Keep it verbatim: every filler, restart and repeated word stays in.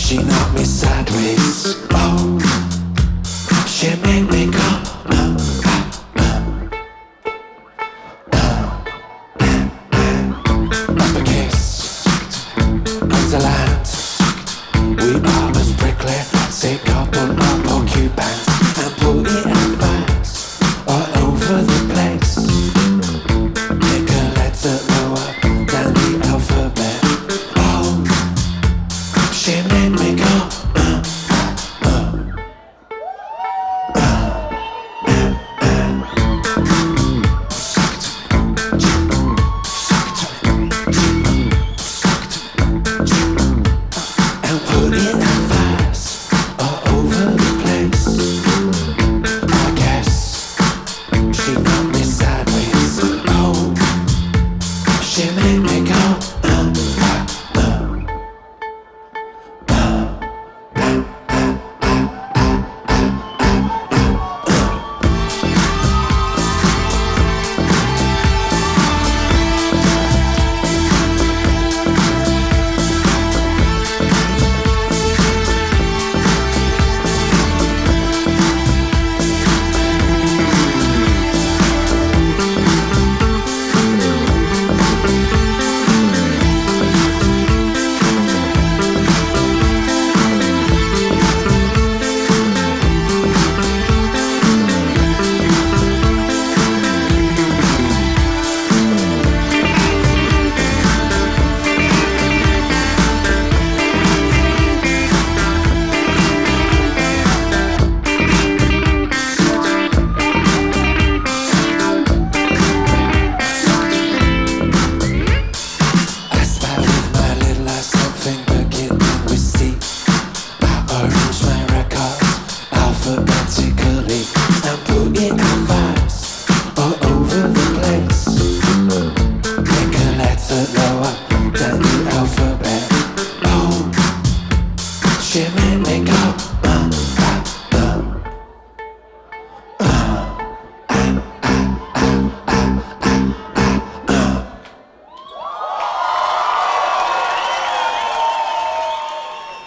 She knocked me sideways. Oh, she made me go. Uh, uh, uh, uh, up a kiss, underland. We are as prickly as a couple of porcupines, and put it out fast all over the place. Make a letter lower than the alphabet. Oh, she made me go. Uh, uh, uh, uh, uh. And put it out fast all over the place. I guess she knocked me sideways. Oh, she made me go. Uh, uh, uh. I spy with my little eye something beginning with C. I arrange my records alphabetically and put it out fast all over the place. Make a letter lower than the alphabet. Oh, she made me go.